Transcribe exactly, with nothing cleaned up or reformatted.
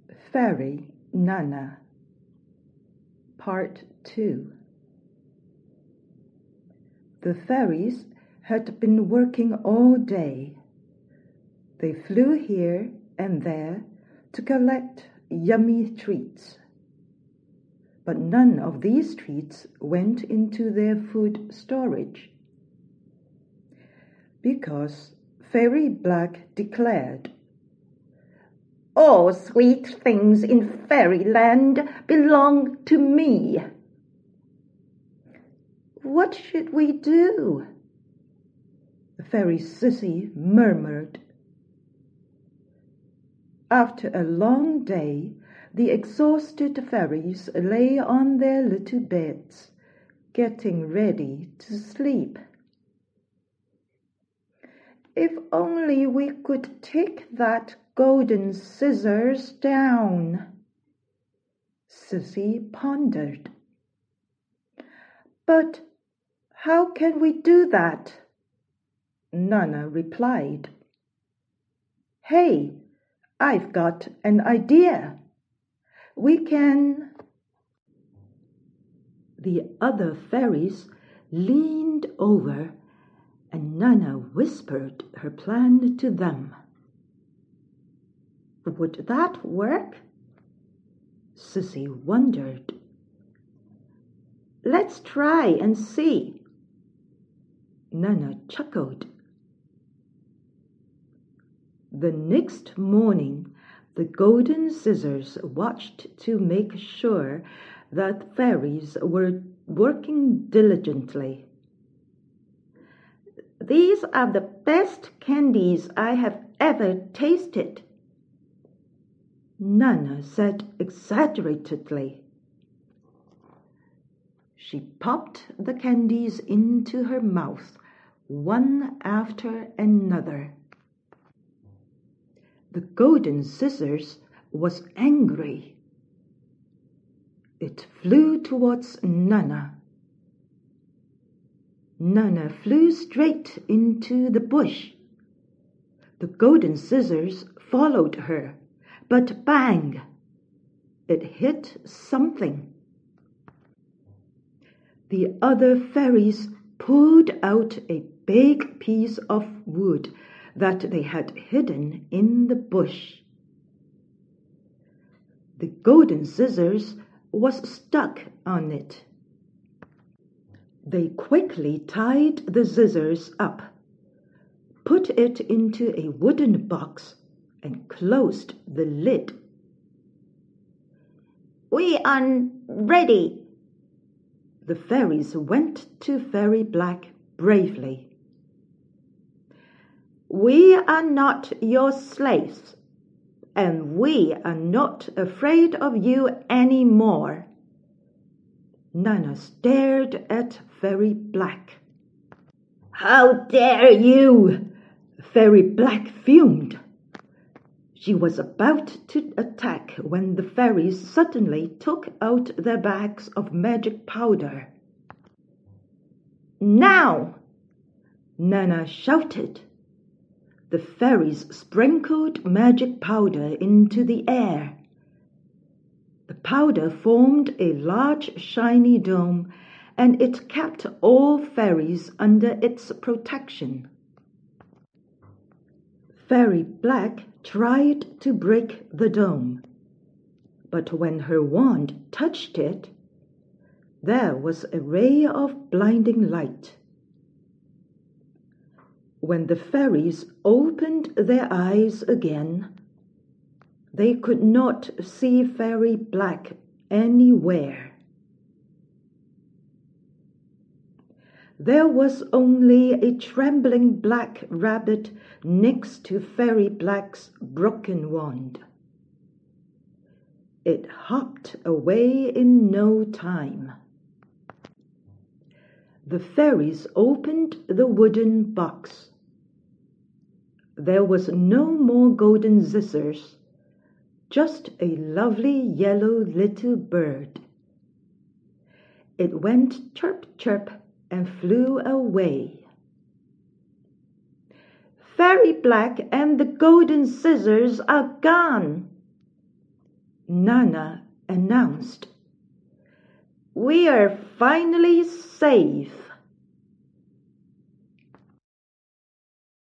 Fairy Nana Part two. The fairies had been working all day. They flew here and there to collect yummy treats. But none of these treats went into their food storage, because Fairy Black declared, "All sweet things in fairyland belong to me." "What should we do?" Fairy Sissy murmured. After a long day, the exhausted fairies lay on their little beds, getting ready to sleep. "If only we could take that golden scissors down," Sissy pondered. "But how can we do that?" Nana replied. "Hey, I've got an idea. We can—" The other fairies leaned over, and Nana whispered her plan to them. Would that work? Sissy wondered. "Let's try and see." Nana chuckled. The next morning, the golden scissors watched to make sure that fairies were working diligently. "These are the best candies I have ever tasted," Nana said exaggeratedly. She popped the candies into her mouth, one after another. The golden scissors was angry. It flew towards Nana. Nana flew straight into the bush. The golden scissors followed her, but bang! It hit something. The other fairies pulled out a big piece of wood that they had hidden in the bush. The golden scissors was stuck on it. They quickly tied the scissors up, put it into a wooden box, and closed the lid. "We are ready." The fairies went to Fairy Black bravely. "We are not your slaves, and we are not afraid of you any more." Nana stared at Fairy Black. "How dare you!" Fairy Black fumed. She was about to attack when the fairies suddenly took out their bags of magic powder. "Now!" Nana shouted. The fairies sprinkled magic powder into the air. The powder formed a large shiny dome, and it kept all fairies under its protection. Fairy Black tried to break the dome, but when her wand touched it, there was a ray of blinding light. When the fairies opened their eyes again, they could not see Fairy Black anywhere. There was only a trembling black rabbit next to Fairy Black's broken wand. It hopped away in no time. The fairies opened the wooden box. There was no more golden scissors, just a lovely yellow little bird. It went chirp, chirp, and flew away. "Fairy Black and the golden scissors are gone," Nana announced. "We are finally safe."